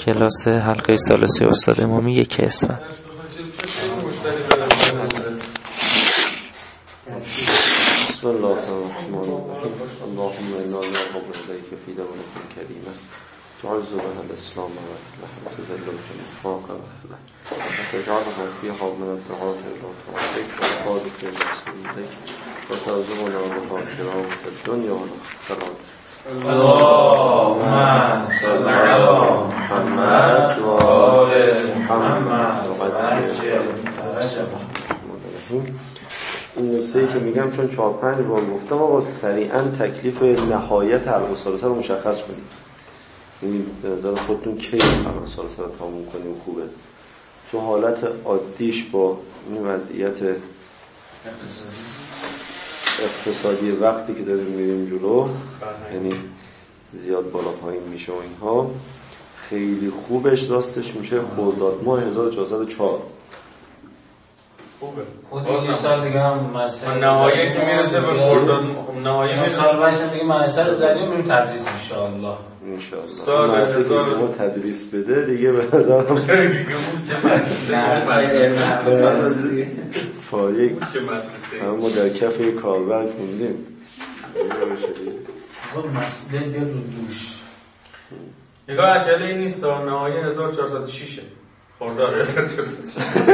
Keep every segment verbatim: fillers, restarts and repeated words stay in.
کلاس حلقه ثالثی استاد امامی یک اسفند. بسم الله الرحمن الرحیم. اللهم انا نتوب الیک فی دولة کریمه تعز بها الاسلام و تذل النفاق و تجعلها فیها من الدعاة الى طاعتک و القادة الى سبیلک و ترزقنا بها الكرام فی الدنیا والآخرة. اللهم صل علی محمد و آل محمد و عجل فرجهم. این نکته‌ای که میگم چون چهار پنج بار گفتم آقا سریعا تکلیف نهایت حلقه ثالثه رو مشخص کنید. یعنی داره خودتون کی حلقه ثالثه رو تموم کنیم خوبه. تو حالت عادیش با این وضعیت اقتصادی وقتی که داریم میریم جلو، یعنی زیاد بالا پایین میشه و اینها، خیلی خوبش راستش میشه خرداد ماه هزار و چهارصد و چهار. خوبه. خود این سال دیگه هم مرسل نهایی که میرسه به خرداد نهایی این سال باشه دیگه مرسل زدیم میریم تدریس انشاءالله. انشاءالله مرسی که ما تدریس بده دیگه به نظرم دیگه اون چه مدرسه فایق چه مدرسه ما در کف یک کاربر خوندیم. خب مسئله بیا رو دوش نگاه عجله این نیست تا نهایی هزار و چهارصد و شش خرداد هزار و چهارصد و شش.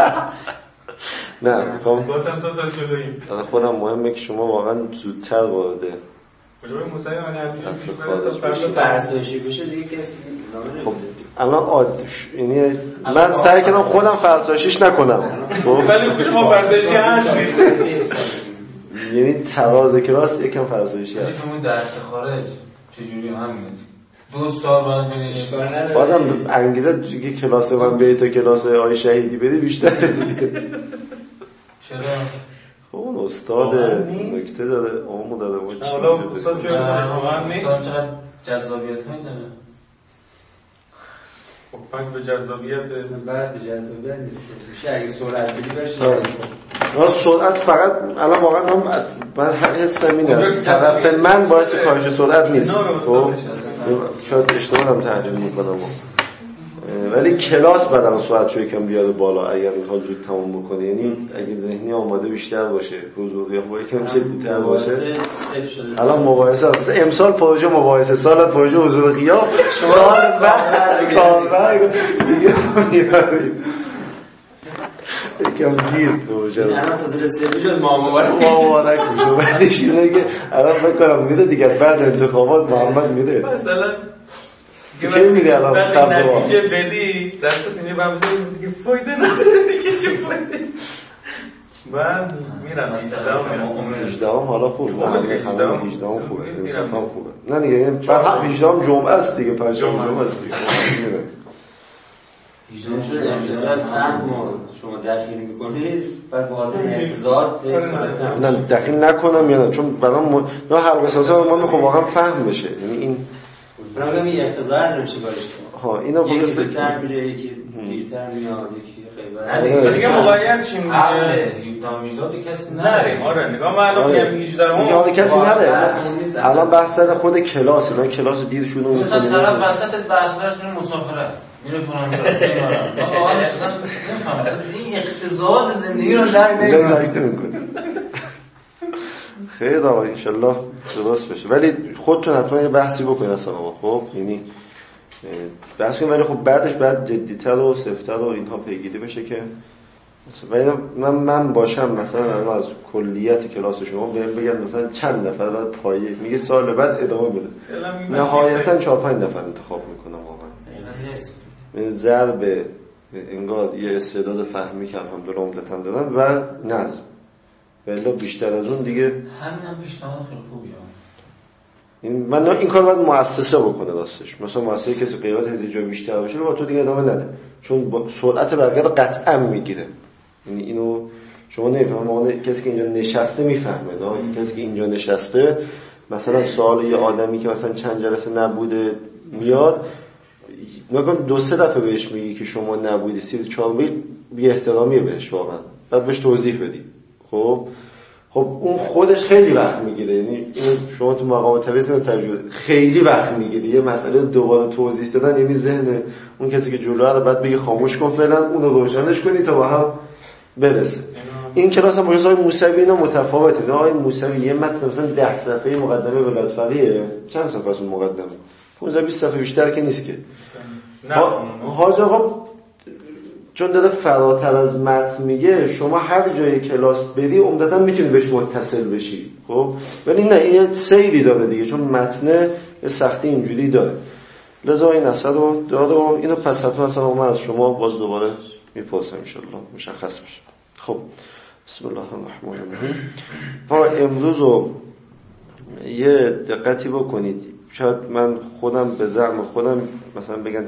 نه میخوام بازم دو سال جلوییم. خودم مهمه که شما واقعا زودتر وارد کجا به موسیقی من اصل همینجوری خارج فردا بشید. فرسایشی بشه دیگه کسی خب الان عادی یعنی من سعی کردم خودم فرسایشیش نکنم. خب ولی کجا ما فرسایشی هستیم. یعنی تراز کلاس یکم فرسایشی هست. همین درس خارج چجوری همینه دو سال باید بینیش بازم انگیزه که کلاس من بری تا کلاس آی شهیدی بری بیشتر دیگه. چرا؟ خب اون استاد نکته داره آمو داره و چی حالا استاد چه واقعا نیست. استاد چقدر جذابیت هایی داره. خب پنج به جذابیت بس به جذابیت نیست میشه اگه سرعت بدی برش نه سرعت فقط الان واقعا هم من حسم اینه طرف من باعث کاهش سرعت نیست. خب شاید اشتباه هم تحلیل میکنم ولی کلاس بدن سرعت شو یکم بیاره بالا اگر میخواد زود تموم بکنه. یعنی اگه ذهنی آماده بیشتر باشه حضور قیاف با یکم جدی‌تر باشه. الان مباحثه مثلا امسال پروژه مباحثه، سال پروژه حضور قیاف، سال بعد کاربر دیگه میاریم یکم دیر پروژه الان تا درسته جز ما مبارک مبارک میشه. بعدش اینه که الان فکر کنم میره دیگه بعد انتخابات محمد میره مثلا تو کی میره الان سمت نتیجه بدی دستت اینجا بمزه دیگه فایده نداره دیگه چه فایده. بعد میرن هجده هم حالا خوب نه هجده هم خوبه انصافا خوبه نه دیگه بعد هم هجده هم جمعه است دیگه پنجشنبه جمعه است دیگه میره هجده شده امتیازات فهم شما دخیل میکنید بعد بخاطر اعتزاد نه دخیل نکنم یا نه چون برام نه حلقه ثالثه ما میخوام واقعا فهم بشه. یعنی این برام این اختزار نمیشه باشه ها اینو یکی زودتر میره یکی دیرتر میاد یکی خیلی دیگه موقعیت چی میگه هفده هجده کسی نریم. آره نگاه من الان میگم هجده هم کسی نره. الان بحث سر خود کلاس اینا کلاس دیر شروع میکنه مثلا طرف وسط بحث داشت میره مسافرت میره فلان جا آقا مثلا نمیفهمم این اقتصاد زندگی رو درک نمیکنه. خیر آقا ان شاء الله درست بشه ولی خودتون حتما یه بحثی بکنید اصلا آقا. خب یعنی بحث کنید ولی خب بعدش بعد جدی‌تر و سفت‌تر و اینها پیگیری بشه که ولی من من باشم مثلا از کلیت کلاس شما بگم مثلا چند نفر بعد پایه میگه سال بعد ادامه بده نهایتا چهار پنج نفر انتخاب میکنم واقعا ضرب انگار یه استعداد فهمی که الحمدلله عمدتاً دارن و نظم ولی بیشتر از اون دیگه همین هم پیشنهاد خیلی خوبیه. این من این کار باید مؤسسه بکنه راستش. مثلا مؤسسه کسی قیمت هزینه جای بیشتر باشه با تو دیگه ادامه نده چون با سرعت بقیه رو قطعا میگیره. یعنی اینو شما نمیفهمید کسی که اینجا نشسته میفهمه نه کسی که اینجا نشسته مثلا سوال یه آدمی که مثلا چند جلسه نبوده میاد نگم دو سه دفعه بهش میگی که شما نبودی سی چهار بی بی احترامیه بهش واقعا بعد بهش توضیح بدی. خب خب اون خودش خیلی وقت میگیره، یعنی این شما تو مقام تلویزیون تجربه خیلی وقت میگیره یه مسئله دوباره توضیح دادن، یعنی ذهن اون کسی که جلوه رو بعد بگه خاموش کن فعلا اون رو روشنش کنی تا با هم برسه. این کلاس هم با آقای موسوی اینا متفاوته. نه آقای موسوی یه متن مثلا ده صفحه مقدمه ولایت‌فقیه، چند صفحه از مقدمه؟ پانزده بیست صفحه بیشتر که نیست که. حاج آقا چون داره فراتر از متن میگه، شما هر جای کلاس بری عمدتاً میتونی بهش متصل بشی، خب ولی نه این سیری داره دیگه، چون متن سختی اینجوری داره. لذا این اثر رو داره و اینو پس حتما اصلا من از شما باز دوباره میپرسم ان شاء الله مشخص بشه. خب بسم الله الرحمن الرحیم. و امروز رو یه دقتی بکنید. شاید من خودم به زعم خودم مثلا بگم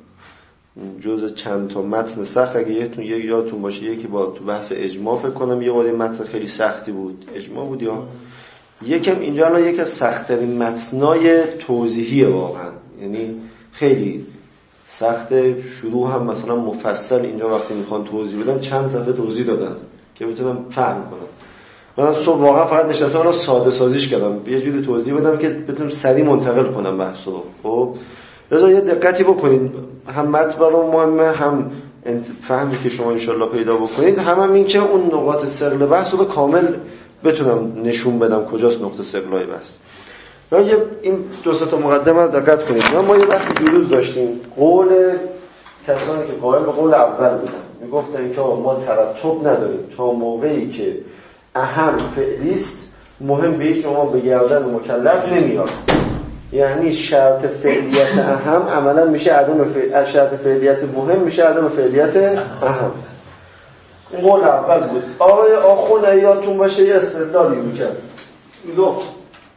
جز چند تا متن سخت، اگه یهتون یک یادتون باشه یکی با تو بحث اجماع فکر کنم یه بار متن خیلی سختی بود، اجماع بود یا یکم اینجا الان یکی از سخت‌ترین متنای توضیحیه واقعا، یعنی خیلی سخته. شروع هم مثلا مفصل اینجا وقتی میخوان توضیح بدن چند صفحه توضیح دادن که بتونم فهم کنم. من صبح واقعا فقط نشستم الان ساده سازیش کردم، یه جوری توضیح بدم که بتونم سریع منتقل کنم بحث رو. خب لذا یه دقتی بکنید، هم متن برام مهمه، هم فهمی که شما انشالله پیدا بکنید، هم, هم این که اون نقاط ثقل بحث رو کامل بتونم نشون بدم کجاست نقطه ثقل‌های بحث. یا این دو سه تا مقدمه رو دقت کنید. ما یه وقتی دیروز داشتیم قول کسانی که قائل به قول اول بودن میگفتن که ما ترتب نداریم تا موقعی که اهم فعلیست مهم به هیچ شما به گردن مکلف نمیاد، یعنی شرط فعلیت اهم عملا میشه عدم فعل... شرط فعلیت مهم میشه عدم فعلیت اهم. این قول اول بود. آقای آخوند یادتون باشه یه استدلالی میکرد، میگفت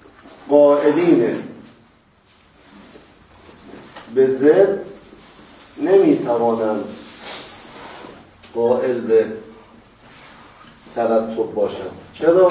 قائلین به ضد نمیتوانند قائل به ترتب باشند. چرا؟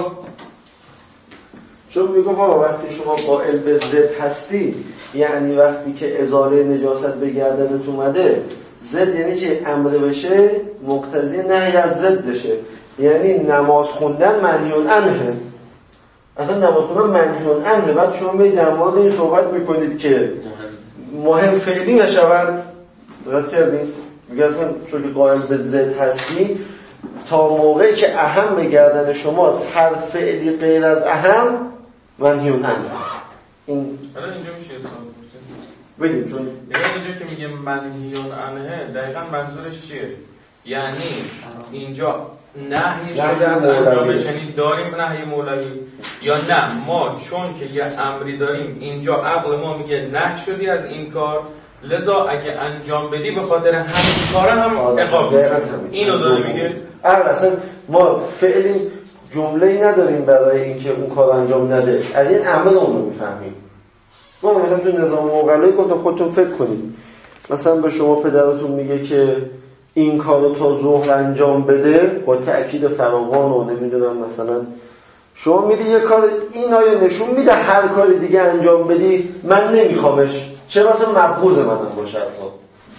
چون میگفت آقا وقتی شما قائل به ضد هستی، یعنی وقتی که ازاله نجاست به گردنت اومده، ضد یعنی چی؟ امر بشه مقتضی نهی از ضدشه، یعنی نماز خوندن منهی عنه. اصلا نماز خوندن منهی عنه. بعد شما می در مورد این صحبت میکنید که مهم فعلی بشود، دقت کردین؟ میگه اصلا چون که قائل به ضد هستی تا موقعی که اهم به گردن شماست، هر فعلی غیر از اهم منهی عنه. این الان اینجا میشه حساب بگیم، چون اینجا که میگه منهی عنه دقیقاً منظورش چیه؟ یعنی اینجا نهی شده از انجامش، یعنی داریم نهی مولوی، یا نه ما چون که یه امری داریم اینجا عقل ما میگه نه شدی از این کار، لذا اگه انجام بدی به خاطر همین کار هم عقاب میشه. اینو داره میگه. اصلا ما فعلی جمله‌ای نداریم برای اینکه اون کار انجام نده، از این امر اون رو میفهمیم. ما مثلا تو نظام مقلایی گفتم خودتون فکر کنید، مثلا به شما پدرتون میگه که این کارو تا ظهر انجام بده با تأکید فراوان و نمیدونم، مثلا شما میدی یه کار این آیا نشون میده هر کار دیگه انجام بدی من نمیخوامش، چه مثلا مبغوض منم باشه. تا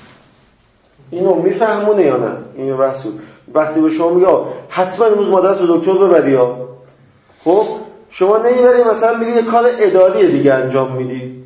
اینو میفهمونه یا نه؟ اینو بحثو وقتی به شما میگه حتما امروز مادرت رو دکتر ببری ها، خب شما نمیبری، مثلا میری یه کار اداری دیگه انجام میدی،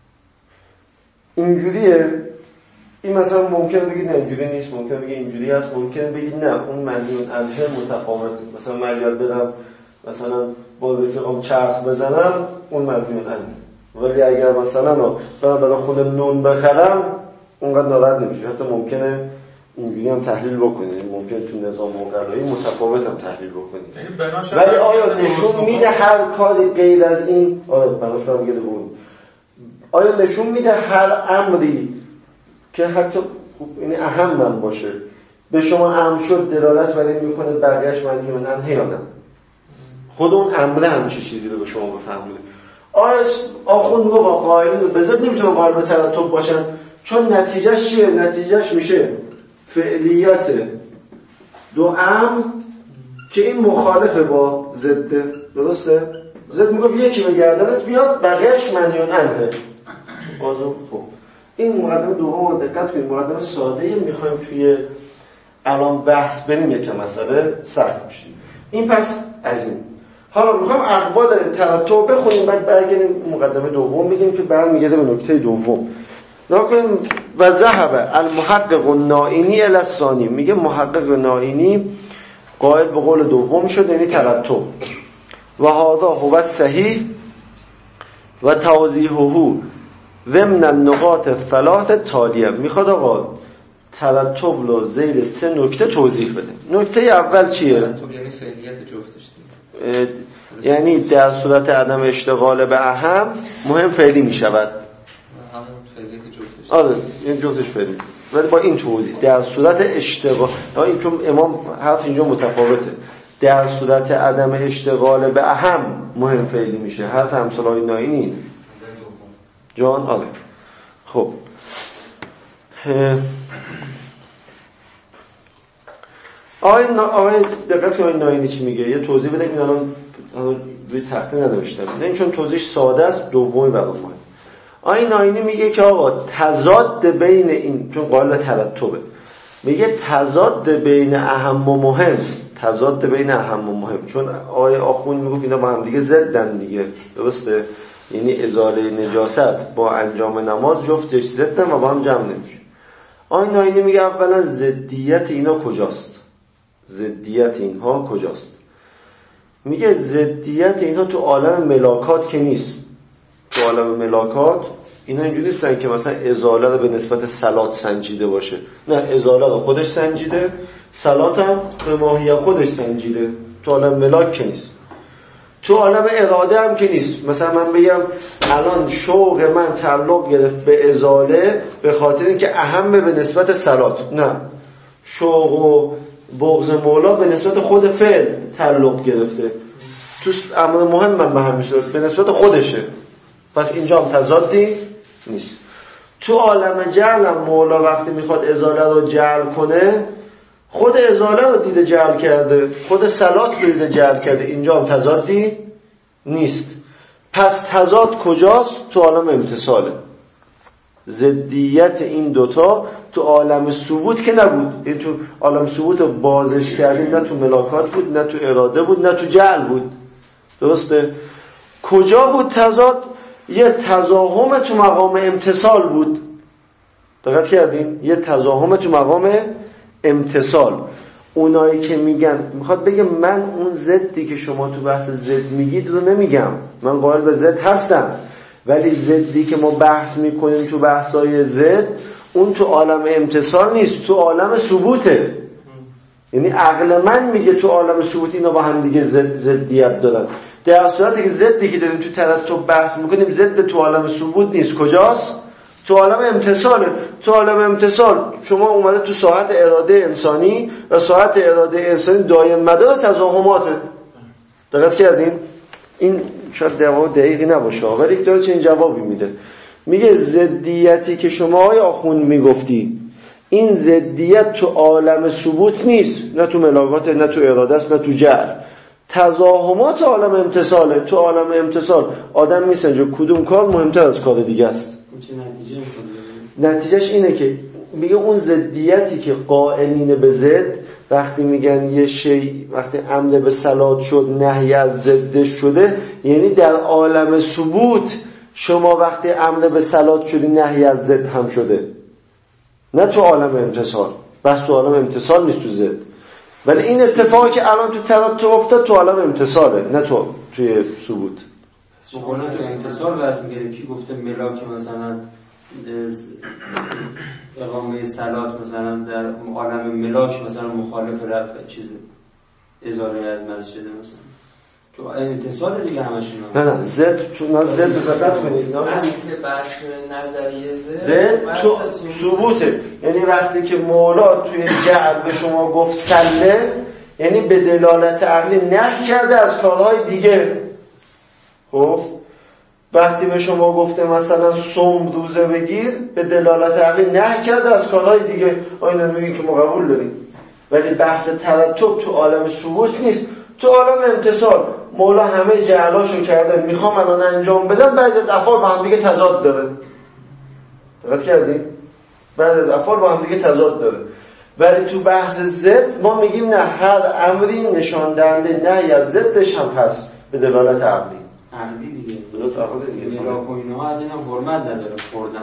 اینجوریه. این مثلا ممکنه بگی نه اینجوری نیست، ممکنه بگی اینجوری هست، ممکنه بگی نه اون منهی عنه متفاوته. مثلا من یاد بدم مثلا با رفیقام چرخ بزنم اون منهی عنه، ولی اگر مثلا برام برای خودم نون بخرم اونقدر ناراحت نمیشه. حتی ممکنه اینجوری هم تحلیل بکنید، ممکنه تو نظام مقرری متفاوت هم تحلیل بکنید، ولی آیا نشون میده هر کاری غیر از این آره بناش هم میگه بود آیا نشون میده هر امری که حتی یعنی اهم من باشه به شما امر شد دلالت بر این میکنه بقیه‌اش منهی عنه یا نه؟ خود اون امر هم چه چیزی رو به شما بفهمونه. آیا آخوند رو با قائلین رو بذات نمیتونه قائل به ترتب باشن، چون نتیجهش چیه؟ نتیجهش میشه فعلیت دو امر که این مخالفه با ضد، درسته؟ ضد میگفت یکی به گردنت بیاد بقیه‌اش منهی عنه. بازم خب این مقدمه دوم رو دقت کنید، مقدمه ساده‌ای، میخوایم توی الان بحث بریم یکم مسئله سخت میشه. این پس از این. حالا میخوام اقوال ترتب بخونیم بعد برگردیم مقدمه دوم میگیم که برمیگرده به نکته دوم. نکنیم و ذهب المحقق النائینی الی الثانی، میگه محقق نائینی قائل به قول دوم شد، یعنی ترتب. و هذا هو الصحیح و توضیحه ضمن النقاط الثلاث التالیه. میخواد آقا ترتب رو زیر سه نکته توضیح بده. نکته اول چیه؟ ترتب یعنی فعلیت جفتش دیگه، یعنی در صورت عدم اشتغال به اهم مهم فعلی میشود. همون فعلیت جفتش. آره این جفتش فعلی، ولی با این توضیح در صورت اشتغال، این چون امام حرف اینجا متفاوته، در صورت عدم اشتغال به اهم مهم فعلی میشه. حرف امثال نائینی جان. آره خب آقای آقای دقت کنید نائینی چی میگه، یه توضیح بده. این الان روی تخته نداشتم، این چون توضیح ساده است دومی برای ما. آقای نائینی میگه که آقا تضاد بین این، چون قائل ترتبه، میگه تضاد بین اهم و مهم، تضاد بین اهم و مهم، چون آقای آخوند میگفت اینا با هم دیگه ضدن دیگه، درسته؟ یعنی ازاله نجاست با انجام نماز جفتش ضدن و با هم جمع نمیشه. آقای نائینی میگه اولا ضدیت اینا کجاست؟ ضدیت اینها کجاست؟ میگه ضدیت اینها تو عالم ملاکات که نیست. تو عالم ملاکات اینا اینجوری نیستن که مثلا ازاله رو به نسبت صلات سنجیده باشه، نه، ازاله رو خودش سنجیده، صلات هم به ماهیت خودش سنجیده. تو عالم ملاک که نیست. تو عالم اراده هم که نیست. مثلا من بگم الان شوق من تعلق گرفت به ازاله به خاطر اینکه اهمه به نسبت صلات، نه، شوق و بغض مولا به نسبت خود فعل تعلق گرفته. تو امر مهم من به هم میشه به نسبت خودشه، پس اینجا هم تضادی نیست. تو عالم جعل هم مولا وقتی میخواد ازاله رو جعل کنه، خود ازاله رو دیده جعل کرده، خود صلات رو دیده جعل کرده، اینجا هم تضادی نیست. پس تضاد کجاست؟ تو عالم امتصاله. ضدیت این دوتا تو عالم ثبوت که نبود. این تو عالم ثبوت بازش کردیم، نه تو ملاکات بود، نه تو اراده بود، نه تو جعل بود، درسته؟ کجا بود تضاد؟ یه تزاحم تو مقام امتصال بود. دقت کردین؟ یه تزاحم تو مقام امتصال. اونایی که میگن، میخواد بگه من اون ضدی که شما تو بحث ضد میگید رو نمیگم، من قائل به ضد هستم، ولی ضدی که ما بحث میکنیم تو بحثای ضد اون تو عالم امتصال نیست، تو عالم ثبوته. یعنی عقل من میگه تو عالم ثبوت اینا با هم دیگه ضد ضدیت دارن، در صورتی که ضدی که داریم تو ترتب بحث میکنیم ضد تو عالم ثبوت نیست. کجاست؟ تو عالم امتصاله. تو عالم امتصال شما اومده تو ساعت اراده انسانی و ساعت اراده انسانی دایم مدار تزاحماته. دقت کردین؟ این شاید جواب دقیقی نباشه ولی داره چنین جوابی میده. میگه ضدیتی که شما های آخوند میگفتی، این ضدیت تو عالم ثبوت نیست، نه تو ملاکات، نه تو اراده است، نه تو جعل. تزاحمات عالم امتصاله. تو عالم امتصال آدم میسنجه کدوم کار مهمتر از کار دیگه است. چه نتیجه میخواد؟ نتیجهش اینه که میگه اون ضدیتی که قائلین به ضد وقتی میگن یه شی وقتی امر به صلات شد نهی از ضدش شده، یعنی در عالم ثبوت شما وقتی امر به صلات شدی نهی از ضد هم شده، نه تو عالم امتصال. بس تو عالم امتصال نیست، تو ضد. ولی این اتفاقی که الان تو ترتب افتاد تو عالم امتصاله، نه تو توی ثبوت. شما تو امتصال واسه میگه کی گفته ملاک مثلا اقامه صلات مثلا در عالم ملاک مثلا مخالف رفع چیز ازاله از مسجد مثلا تو امتصال دیگه همش نه نه زد تو نه زد فقط کنید نه اصل بحث نظریه زد زد تو ثبوته. یعنی وقتی که مولا توی جعل به شما گفت سله، یعنی به دلالت عقلی نفی کرده از کارهای دیگه. خب وقتی به شما گفته مثلا صوم روزه بگیر، به دلالت عقلی نهی کرده از کارهای دیگه. آینه میگه که ما قبول داریم، ولی بحث ترتب تو عالم ثبوت نیست، تو عالم امتصال. مولا همه جعلاشو کرده، میخوام الان انجام بدم، بعضی از افعال با هم دیگه تضاد داره. دقت کردین؟ بعضی از افعال با هم دیگه تضاد داره. ولی تو بحث ضد ما میگیم نه، هر امری نشان دهنده نهی از ضدش هم هست. به دلالت عقلی عقلی دیگه دلالت عقلی دیگه ملاک و اینها از اینا حرمت نداره خوردن.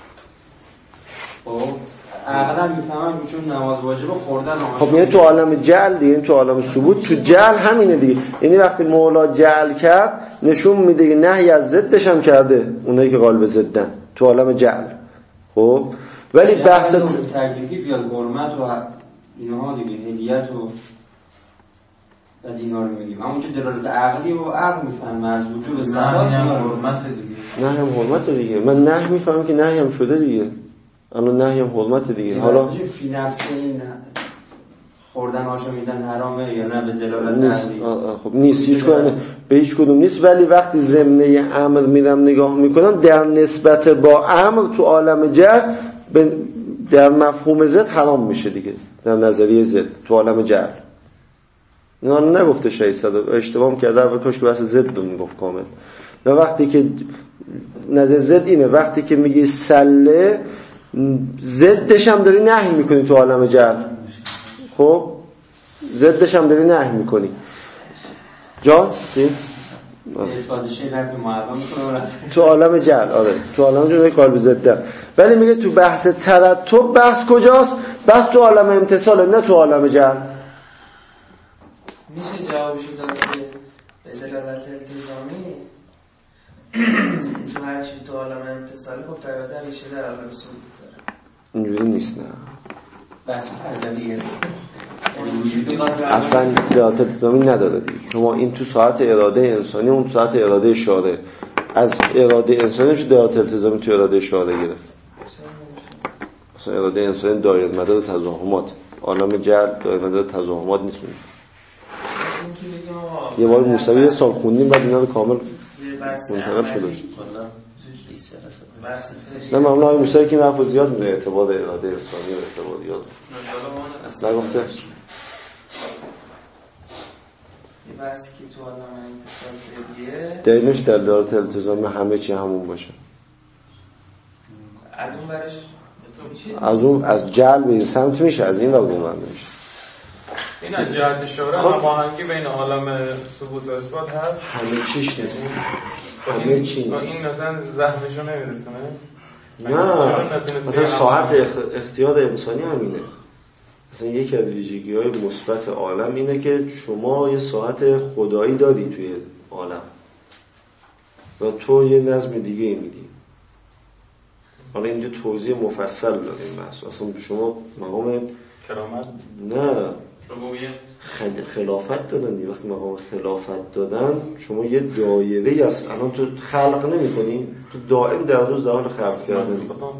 خب عقلا میفهمم چون نماز واجبه خوردن. خب یعنی تو عالم جعل دیگه، تو عالم ثبوت، تو جعل همینه دیگه. یعنی وقتی مولا جعل کرد نشون میده که نهی از ضدش هم کرده اونایی که قالب ضدن تو عالم جعل. خب ولی بحث تکلیفی بیاد حرمت و اینها دیگه هدیت و بعد اینا رو میگیم همون که دلالت عقلی و عقل میفهمه از وجوب صحت حرمت دیگه. نهی هم حرمت دیگه. من نهی میفهمم که نهی هم شده دیگه. الان نهی هم حرمت دیگه. حالا فی نفس این خوردن آشامیدن حرامه یا نه به دلالت نیست. عقلی؟ خب نیست، هیچ کدوم به هیچ کدوم نیست. ولی وقتی ضمنه امر میرم نگاه میکنم در نسبت با امر تو عالم جعل در مفهوم ضد حرام میشه دیگه، در نظریه ضد تو عالم جعل. اینا نگفته شهید اشتباه کرده و کاش که بحث ضد رو میگفت کامل. و وقتی که نظر ضد اینه، وقتی که میگی سله ضدش هم داری نهی میکنی تو عالم جعل. خب ضدش هم داری نهی میکنی. جان چی؟ اثبات شی نفی محرم میکنه تو عالم جعل. آره تو عالم جعل قالب ضد. ولی میگه تو بحث ترتب بحث کجاست؟ بحث تو عالم امتصال، نه تو عالم جعل. میشه جوابشو داد که به دلالت التزامی تو هر چی تو عالم امتصالی خب طبیعتا ریشه در عالم ثبوت داره. اینجوری نیست. نه بحث ازلیه اصلا دلالت التزامی نداره دیگه. شما این تو ساعت اراده انسانی، اون ساعت اراده شارع. از اراده انسانی میشه دلالت التزامی تو اراده شارع گرفت. اصلا اراده انسانی دایر مدار تزاحمات، عالم جعل دایر مدار تزاحمات نیست. یه بار موسوی سال خوندیم بعد اینا رو کامل منتقل شده. نه ممنون آقای موسوی که این حرف زیاد میده اعتبار اراده انسانی و اعتباریات اصلا نگفته. یه بحثی که تو عالم انتصال فردیه دلیلش در دلالت التزامی همه چی همون باشه. از اون برش از اون از جعل به این سمت میشه، از این وقت بومنده میشه. این از جهت شورا هماهنگی بین عالم ثبوت و اثبات هست. همه چیش نیست. همه چی نیست. این مثلا زحمشو نمیرسونه. نه مثلا ساعت اختیار انسانی همینه. مثلا یکی از ویژگی‌های مثبت عالم اینه که شما یه ساعت خدایی داری توی عالم و تو یه نظم دیگه میدی. حالا اینجا توضیح مفصل داره این بحث. اصلا شما مقام کرامت نه خل... خلافت دادن دیگه. وقتی مقام خلافت دادن شما یه دایره است. الان تو خلق نمی کنی، تو دائم در روز در حال خلق کردن.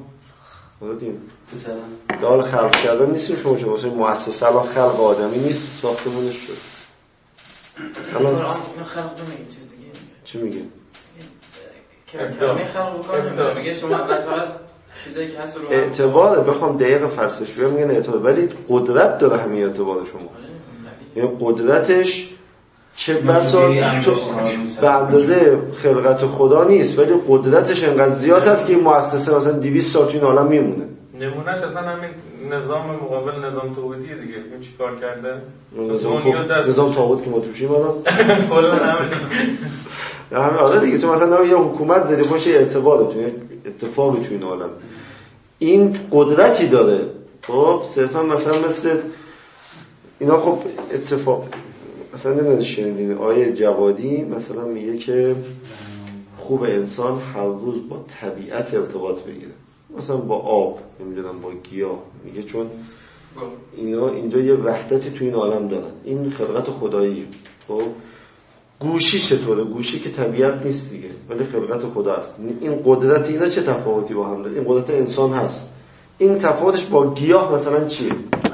در حال خلق کردن نیستیم شما. شما مثلا مؤسسه الان خلق آدمی نیست، ساختمونش شد. الان اینو خلق نمیگه، چیز دیگه چی میگه؟ کلمه خلق بکنه میگه شما فقط چیزایی که هست رو اعتباره. بخوام دقیق فرسشویی میگن اعتبار، ولی قدرت داره همین اعتبار شما. یعنی قدرتش چه بسا به اندازه خلقت خدا نیست، ولی قدرتش انقدر زیاد هست که این مؤسسه مثلا دویست سال تو این عالم میمونه. نمونهش اصلا همین نظام مقابل نظام توحیدیه دیگه. این چی کار کرده؟ نظام نظام توحید که ما توشیم الان کلا همین همین آره دیگه. تو مثلا یه حکومت زدی باشه اعتباره تو اتفاقی تو این عالم، این قدرتی داره. خب صرفا مثلا مثل اینا. خب اتفاق مثلا نمیدونی شنیدین آیه جوادی مثلا میگه که خوب انسان هر روز با طبیعت ارتباط بگیره، مثلا با آب، نمیدونم با گیاه. میگه چون اینا اینجا یه وحدتی تو این عالم دارن. این خلقت خداییه. خب گوشی چطوره؟ گوشی که طبیعت نیست دیگه ولی خلقت خدا است. این قدرت اینا چه تفاوتی با هم داره؟ این قدرت انسان هست. این تفاوتش با گیاه مثلا چیه؟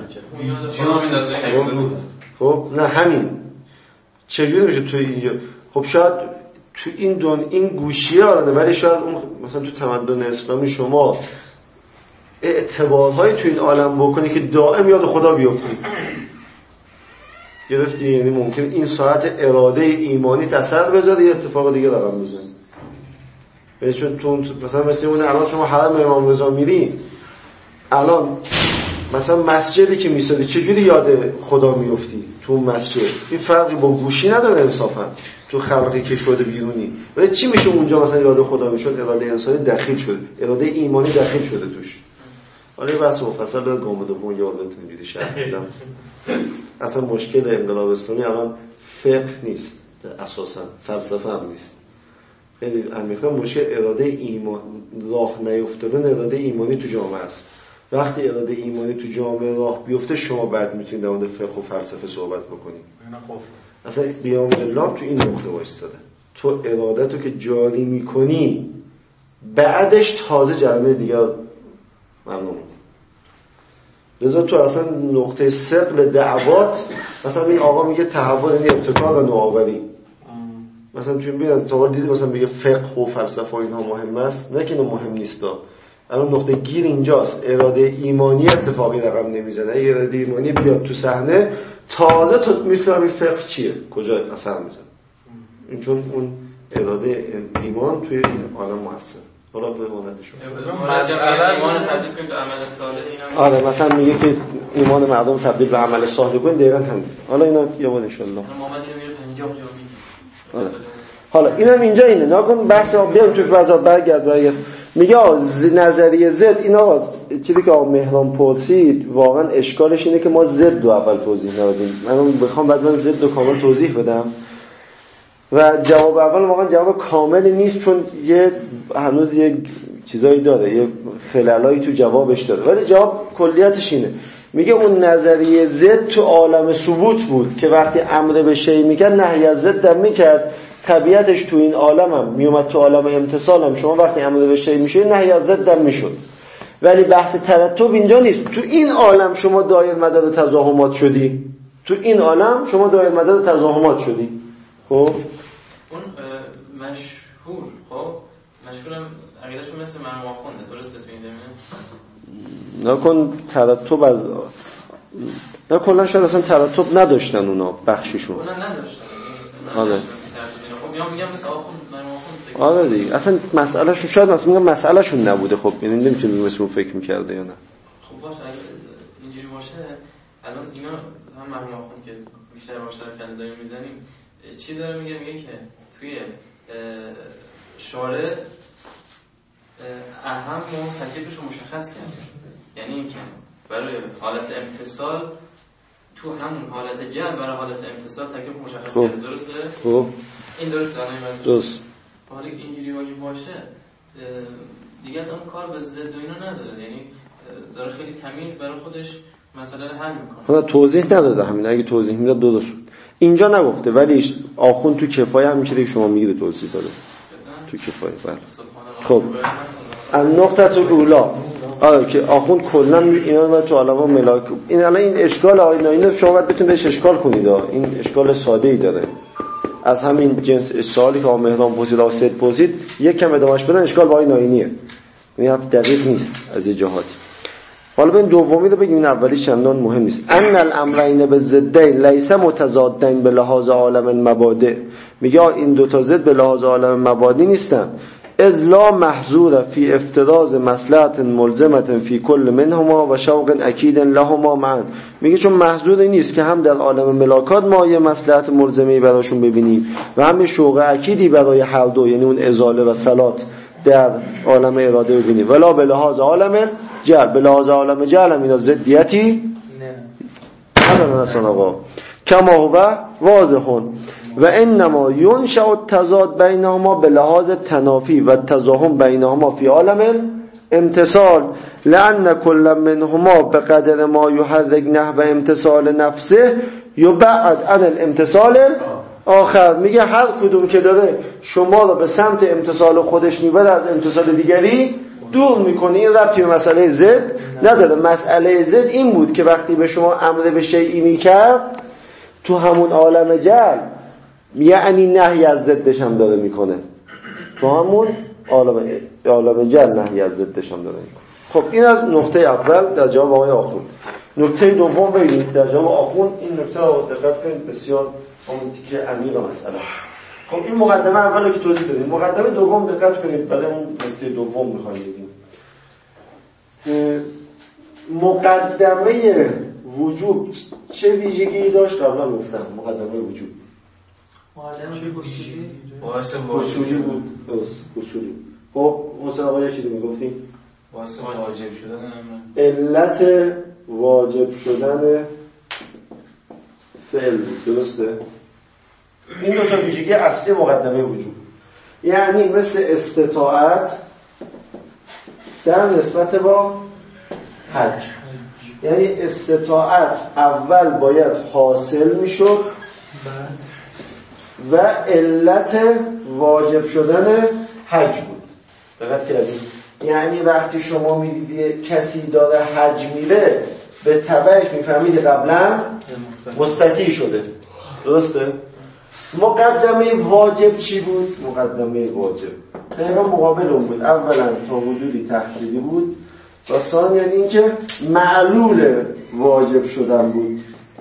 خب نه همین چجوری میشه تو اینجا؟ خب شاید تو این دون این گوشیه آره، ولی شاید اون مثلا تو تمدن اسلامی شما اعتبارهای تو این عالم بکنی که دائم یاد خدا بیفتی. گرفتی؟ یعنی ممکن این ساعت اراده ایمانی اثر بذاره، یه اتفاق دیگه رقم بزنه. یعنی چون تو مثلا مثل اون الان شما حرم امام رضا میری، الان مثلا مسجدی که میسازی چجوری یاد خدا میفتی تو مسجد؟ این فرقی با گوشی نداره انصافا تو خلقی که شده بیرونی. ولی چی میشه اونجا مثلا یاد خدا میشد؟ اراده انسانی دخیل شده، اراده ایمانی دخیل شده توش. حالا بحث مفصل داره گام دوم یه بار بهتون میدی شرح میدم. اصلا مشکل انقلاب اسلامی الان فقه نیست، اساسا فلسفه هم نیست. خیلی عمیقا مشکل اراده ایمان، راه نیفتادن اراده ایمانی تو جامعه است. وقتی اراده ایمانی تو جامعه راه بیفته شما بعد میتونید در مورد فقه و فلسفه صحبت بکنید. اصلا قیام بالله تو این نقطه وایستاده. تو ارادتو که جاری میکنی بعدش تازه جلمه دیگه ممنون. لذا تو اصلا نقطه ثقل دعوات مثلا این آقا میگه تحول یعنی ابتکار و نوآوری. مثلا تو میگن تا دیدی مثلا میگه فقه و فلسفه و اینها مهم است، نه که اینو مهم نیستا. الان نقطه گیر اینجاست، اراده ایمانی اتفاقی رقم نمیزنه. اراده ایمانی بیاد تو صحنه تازه تو میفهمی فقه چیه، کجا اثر میزنه. این چون اون اراده ایمان توی این عالم موثر. حالا به مانندشون ایمان تبدیل کنیم به عمل صالح اینا. آره مثلا میگه که ایمان مردم تبدیل به عمل صالح کنیم، دقیقاً همین. حالا اینا یه بار ان شاء الله محمد اینو میره پنجاه جا میگه. آره. حالا اینم اینجا اینه ناگون بحث ما بیام تو بازار برگرد برگرد میگه نظریه زد اینا چیزی که آقا مهران پرسید واقعا اشکالش اینه که ما زد رو اول توضیح ندادیم. من بخوام بعد من زد رو کامل توضیح بدم و جواب اول واقعا جواب کامل نیست چون یه هنوز یه چیزایی داره، یه خلالایی تو جوابش داره، ولی جواب کلیتش اینه. میگه اون نظریه زد تو عالم ثبوت بود که وقتی امر به شیء میکرد نهی از ضد هم میکرد. طبیعتش تو این عالم هم میومد، تو عالم امتصال هم شما وقتی امر به شیء میشه نهی از ضد هم میشد. ولی بحث ترتب اینجا نیست. تو این عالم شما دایر مدار تزاحمات شدی، تو این عالم شما دایر مدار تزاحمات شدی. خب اون مشهور خب مشهورم عقیدهشون مثل مرحوم آخونده، درسته تو این زمینه؟ نکن ترتب از نه کلا شاید اصلا ترتب نداشتن اونا بخشیشون. کلا نداشتن. آره. خب یا میگم مثل آخوند مرحوم آخوند. آره دیگه اصلا مسئلهشون شاید مثلا میگم مسئلهشون نبوده. خب یعنی نمیتونیم مثل اون فکر می‌کرده یا نه. خب باشه اینجوری باشه الان اینا هم مرحوم آخوند که بیشتر باشتر کنده داریم میزنیم چی داره میگه؟ میگه که توی شارع اهم و تکلیفش رو مشخص کرد. یعنی اینکه برای حالت امتصال تو همون حالت جلب برای حالت امتصال تکلیف مشخص کرد. درسته؟ خب این درسته الان درست. حالا اینجوری اگه باشه دیگه اصلا اون کار به ضد و اینا نداره، یعنی داره خیلی تمیز برای خودش مسئله رو حل میکنه. حالا توضیح نداده همین، اگه توضیح میداد درست بود. اینجا نگفته ولی آخوند تو کفایه هم میشه که شما میگید توضیح داده تو کفایه. بله خب النقطه تو اولا آره که آخوند کلا اینا رو تو علاوه ملاک این الان این اشکال آینا اینو شما باید بتونید بهش اشکال کنید. این اشکال ساده ای داره از همین جنس سوالی که مهران پرسید و سید پرسید یک کم ادامهش بدن اشکال با این آینیه، یعنی دقیق نیست از یه جهاتی. حالا ببین دومی رو بگیم، این اولیش چندان مهم نیست. ان الامرین بالضدین لیس متضادین به لحاظ عالم المبادئ. میگه این دو تا ضد به لحاظ عالم مبادی نیستن. اذ لا محظور فی افتراض مصلحت ملزمه فی کل منهما و شوق اکید لهما معا. میگه چون محظوری نیست که هم در عالم ملاکات ما یه مصلحت ملزمه‌ای براشون ببینیم و هم شوق اکیدی برای هر دو، یعنی اون ازاله و صلات در عالم اراده ببینیم. ولا به لحاظ عالم جل، به لحاظ عالم جل هم اینا ضدیتی ندارن اصلا آقا. کما هو واضحون و انما ینشأ التضاد بینهما به لحاظ تنافی و تزاحم بینهما فی عالم امتصال لأن كل منهما بقدر ما يحرك نحو امتصال نفسه یبعد عن الامتصال آخر. میگه هر کدوم که داره شما رو به سمت امتصال خودش میبره از امتصال دیگری دور میکنه. این ربطی به مسئله ضد نداره. مسئله ضد این بود که وقتی به شما امر به شیئی میکرد تو همون عالم جل، یعنی نهی از ضدش هم داره میکنه تو همون عالم عالم جل نهی از ضدش هم داره میکنه. خب این از نقطه اول در جواب آقای آخوند. نکته دوم ببینید در جواب آخوند این نکته رو دقت کنید، بسیار اون تیکه عمیق مسئله. خب این مقدمه اول رو که توضیح دادیم، مقدمه دوم دقت کنید. بعد اون نکته دوم میخوایم بگیم. مقدمه وجوب چه ویژگی داشت؟ قبلا گفتم مقدمه وجوب واسه اصولی بود. درست اصولی. خب حسین آقا یه چیزی میگفتیم واسه واجب شدن علت واجب شدن فعل درسته؟ این دو تا ویژگی اصلی مقدمه وجوب، یعنی مثل استطاعت در نسبت با حج، یعنی استطاعت اول باید حاصل میشد و علت واجب شدن حج بود. دقت کردید؟ یعنی وقتی شما میدیدی کسی داره حج میره به تبعش میفهمید قبلا مستطیع شده. درسته؟ مقدمه واجب چی بود؟ مقدمه واجب دقیقا مقابل اون بود. اولا تا وجودی تحصیلی بود و ثانیاً این که معلول واجب شدن بود.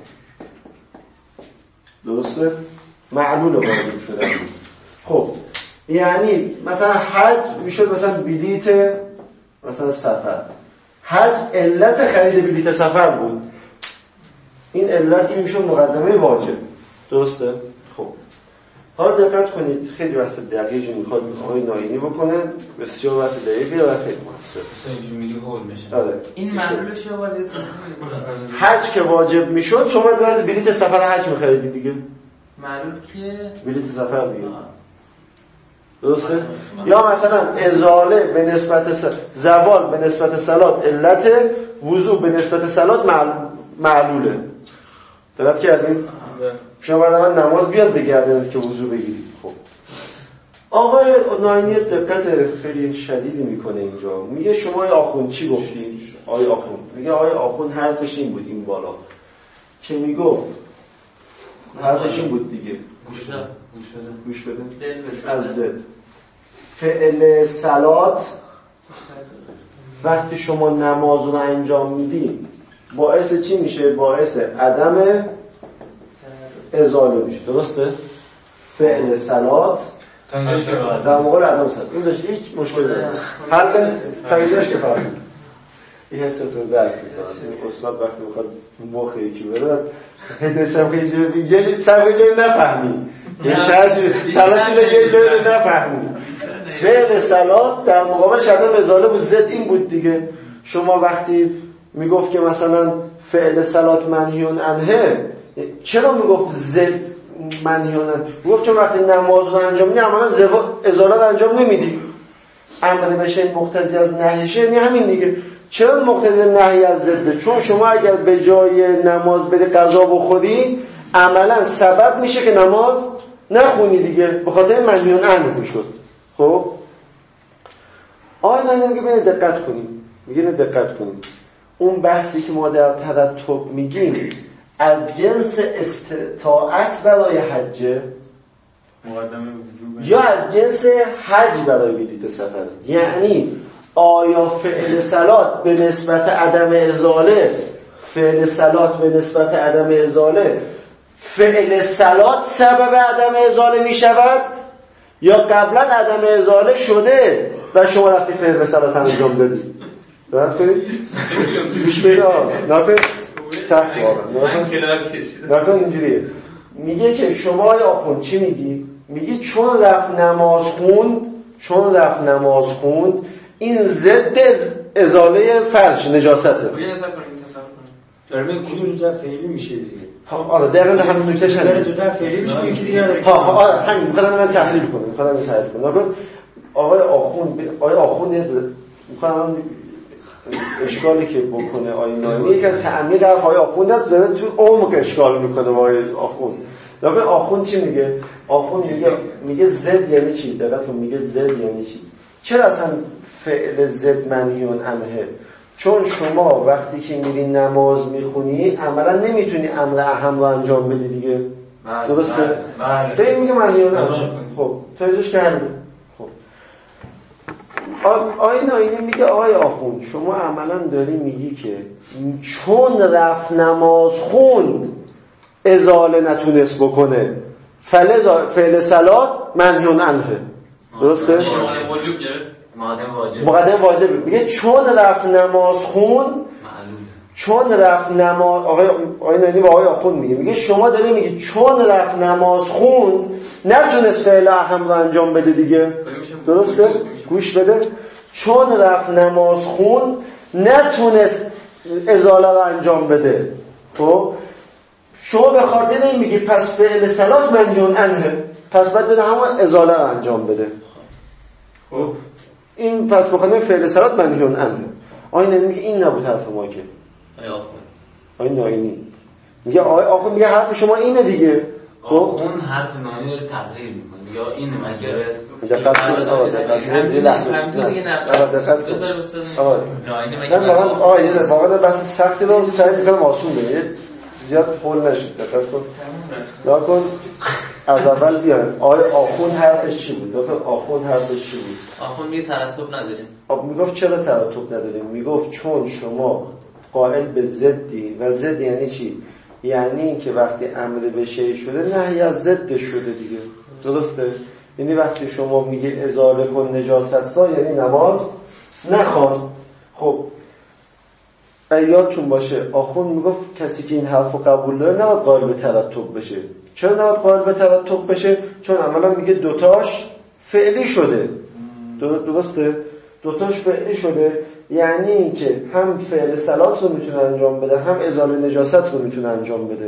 درسته؟ معلول واجب شدن بود. خب یعنی مثلا حج میشد مثلا بلیت مثلا سفر. حج علت خرید بلیت سفر بود. این علت میشد مقدمه واجب. درسته؟ خب حالا دقت کنید، خیلی بحث دقیقی میخواد آقای ناینی بکنه، بسیار بحث دقیقی و خیلی موثر. اینجوری میگه هول میشه. آره. این معلولش یا واجب حج که واجب میشد شما باید بلیت سفر حج میخریدی دیگه. معلول کیه؟ بلیت سفر دیگه. درسته؟ یا مثلا ازاله به نسبت س... زوال به نسبت صلات علت، وضو به نسبت صلات معلوله. دقت کردین؟ شما بعد من نماز بیاد بگردید که وضو بگیرید. خب آقای ناینی دقت خیلی شدیدی میکنه اینجا. میگه شما آقای آخوند چی گفتید؟ آقای آخوند میگه آقای آخوند حرفش این بود این بالا که میگفت حرفش این بود دیگه. گوش بده گوش بده گوش بده از زد فعل صلات وقتی شما نماز رو انجام میدی باعث چی میشه؟ باعث عدم ازاله میشه. درسته؟ فعل صلات در مقابل عدم صلات این داشت هیچ مشکلی نداره. حرف تاییدش که فهمید این حستون درک میکنه. استاد وقتی میخواد مخ یکی بره هیچ سبقی جایی یه سبقی جایی نفهمی تلاش اینه یه جایی نفهمی. فعل صلات در مقابل عدم ازاله بود. زد این بود دیگه. شما وقتی میگفت که مثلا فعل صلات منهیون عنه، چرا میگفت زد منهیون عنه؟ میگفت چون وقتی نماز رو انجام میدی عملا ازاله رو انجام نمیدی، امر بشه مقتضی از نهیشه. یعنی همین دیگه. چرا مقتضی نهی از زده؟ چون شما اگر به جای نماز بری غذا بخوری عملا سبب میشه که نماز نخونی دیگه، به خاطر منهیون عنه میشد. خب آیا نه میگه بینه دقت کنیم میگه نه دقت کنیم اون بحثی که ما در ترتب میگیم از جنس استطاعت برای حج یا از جنس حج برای بلیت سفر. یعنی آیا فعل صلات به نسبت عدم ازاله فعل صلات به نسبت عدم ازاله فعل صلات سبب عدم ازاله میشود یا قبلا عدم ازاله شده و شما رفتی فعل صلات انجام دادید؟ درست کنید؟ گوش بده نکن سخت واقعا نکن اینجوریه. میگه که شما آقای آخوند چی میگی؟ میگی چون رفت نماز خوند چون رفت نماز خوند این ضد ازاله فرش نجاسته. بگه نصب کنیم تصور کنیم داره میگه کدوم زودتر فعلی میشه دیگه. آره دقیقاً همین نکتهش همین زودتر فعلی میشه یکی دیگه نداره. ها ها آره همین می‌خوام من تحلیل کنم می‌خوام من تحلیل کنم. نکن آقای آخوند آقای آخوند می‌خوام اشکالی که بکنه آقای ناینی که تعمیر حرف آقای آخوند است داره تو عمق اشکال میکنه آقای آخوند. نکن آخوند چی میگه؟ آخوند میگه میگه زد یعنی چی؟ دقیقاً میگه زد یعنی چی؟ چرا اصلا فعل زد منهیون عنه؟ چون شما وقتی که میری نماز میخونی عملا نمیتونی امر اهم رو انجام بدی دیگه. درسته؟ بله. میگه منهیون عنه. خب توضیحش کردم. خب آقای ناینی میگه آقای آخوند شما عملا داری میگی که چون رفت نماز خوند ازاله نتونست بکنه فعل صلات منهیون عنه. درسته؟ وجوب گرفت مقدم واجب مقدم واجب میگه چون رفت نماز خون چون رفت نماز، آقای آقای نایینی با آقای آخوند میگه میگه شما داری میگی چون رفت نماز خوند نتونست فعل اهم رو انجام بده دیگه. درسته؟ گوش بده. چون رفت نماز خوند نتونست ازاله رو انجام بده. خب شما به خاطر این میگی پس فعل صلات منهی عنه، پس باید بده همون ازاله رو انجام بده. خب این پس بخاطر فعل صلات منهی عنه. آقای نایینی میگه این نبود حرف ما که. آقای آخوند آقای نایینی میگه آقای آخوند میگه حرف شما اینه دیگه. آخوند حرف نایینی رو تغییر میکنه یا این مگه دقت کنید آقا دقت کنید یه لحظه آقا دقت کنید آقا نایینی آقا یه لحظه واقعا بحث سختی رو سعی می‌کنم آسون بگید زیاد پول نشید. دقت کن نکن از اول بیایم. آقای آخوند حرفش چی بود؟ دفعه آخوند حرفش چی بود؟ آخوند میگه ترتب نداریم. آب میگفت چرا ترتب نداریم؟ میگفت چون شما قائل به ضدی و ضد یعنی چی؟ یعنی این که وقتی امر به شیء شده نهی از ضد شده دیگه. درسته؟ یعنی وقتی شما میگه ازاله کن نجاست را یعنی نماز نخوان. خب یادتون باشه آخوند میگفت کسی که این حرفو قبول داره نباید قائل به ترتب بشه. چرا نباید قائل به ترتب بشه؟ چون عملا میگه دوتاش فعلی شده. درسته؟ دوتاش فعلی شده یعنی این که هم فعل صلات رو میتونه انجام بده هم ازاله نجاست رو میتونه انجام بده.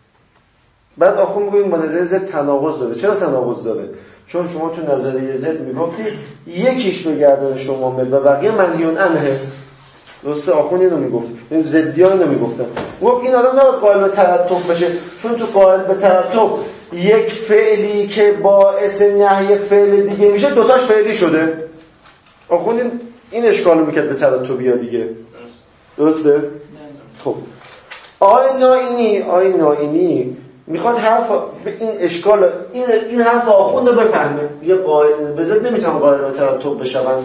بعد آخوند میگه این با نظریه ضد تناقض داره. چرا تناقض داره؟ چون شما تو نظریه ضد میگفتی یکیش به گردن شما مد و بقیه منهی عنه. درسته؟ آخوند اینو میگفت. این ضدی‌ها اینو میگفتن. گفت این آدم نباید قائل به ترتب بشه چون تو قائل به ترتب یک فعلی که باعث نهی فعل دیگه میشه دوتاش فعلی شده. آخوند این, این اشکالو میکرد به ترتبیا دیگه. درسته؟ خب آقای نایینی آقای نایینی میخواد حرف این اشکال این این حرف آخوند رو بفهمه. یه قائل به ضد نمیتونن قائل به ترتب بشون.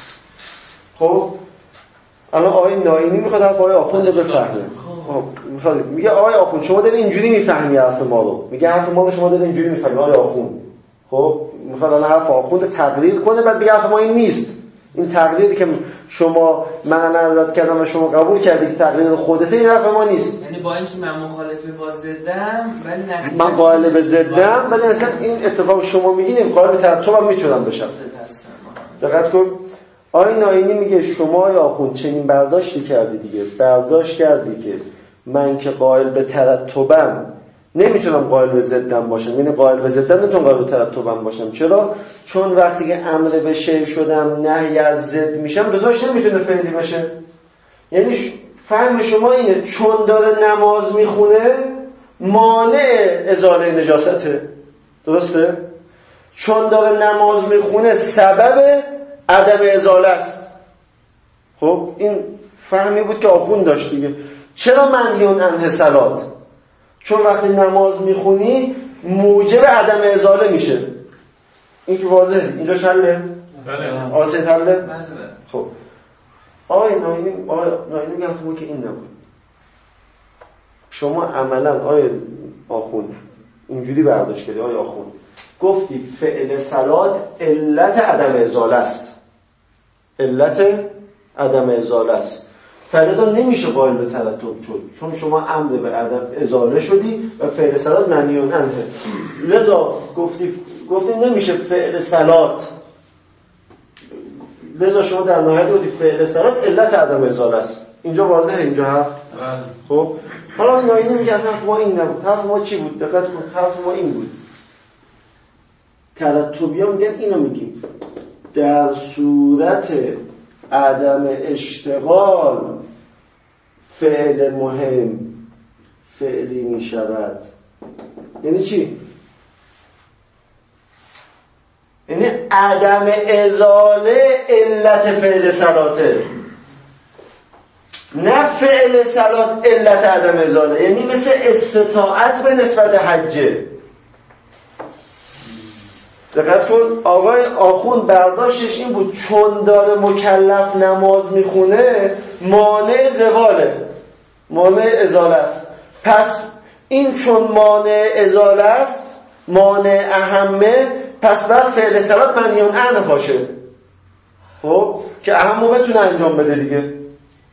خب الان آقای نایینی میخواد حرف آقای آخوند رو بفهمه. خب میگه آقای آخوند شما داری اینجوری میفهمی حرف ما رو. میگه حرف ما رو شما داری اینجوری میفهمی آقای آخوند. خب میخواد الان حرف آخوند رو تقلید کنه بعد بگه حرف ما این نیست. این تقلیدی که شما من نظر کردم و شما قبول کردید که تقلید خودته این حرف ما نیست. یعنی با اینکه من مخالفه با ضدم ولی نتیجه من قائل به ضدم ولی اصلا این اتفاق شما میگین قائل به ترتبم میتونم بشم. دقت کن آقای نایینی میگه شما یا آخوند چنین برداشتی کردی دیگه. برداشت کردی که من که قائل به ترتبم نمیتونم قائل به ضدم باشم. یعنی قائل به ضدم نمیتونم قائل به ترتبم باشم. چرا؟ چون وقتی که امر به شیء شدم نهی از ضد میشم دوتاش نمیتونه فعلی بشه. یعنی فهم شما اینه چون داره نماز میخونه مانع ازاله نجاسته. درسته؟ چون داره نماز میخونه سبب عدم ازاله است. خب این فهمی بود که آخوند داشت دیگه. چرا منهی عنه صلات؟ چون وقتی نماز میخونی موجب عدم ازاله میشه. این که واضحه. اینجا حله؟ بله. آسه حله؟ بله بله. خب آقای نایینی آقای نایینی میگه حرف که این نبود. شما عملا آقای آخوند اینجوری برداشت کردی. آقای آخوند گفتی فعل صلات علت عدم ازاله است. علت عدم ازاله است. فرضا نمیشه قائل به ترتب شد چون شما امر به عدم ازاله شدی و فعل صلات منهی عنه. لذا گفتی گفتی نمیشه فعل صلات. لذا شما در نهایت گفتی فعل صلات علت عدم ازاله است. اینجا واضحه اینجا حرف. خب حالا نایینی میگه اصلا حرف ما این نبود. حرف ما چی بود؟ دقت کن. حرف ما این بود. ترتبی‌ها میگن اینو میگیم در صورت عدم اشتغال فعل مهم فعلی می شود. یعنی چی؟ یعنی عدم ازاله علت فعل صلاته نه فعل صلات علت عدم ازاله. یعنی مثل استطاعت به نسبت حجه. دقت کن آقای آخوند برداشتش این بود چون داره مکلف نماز میخونه مانع زواله مانع ازاله است. پس این چون مانع ازاله است مانع اهمه پس بعد فعل صلات منهی عنه باشه. خب که اهمو بتونه انجام بده دیگه.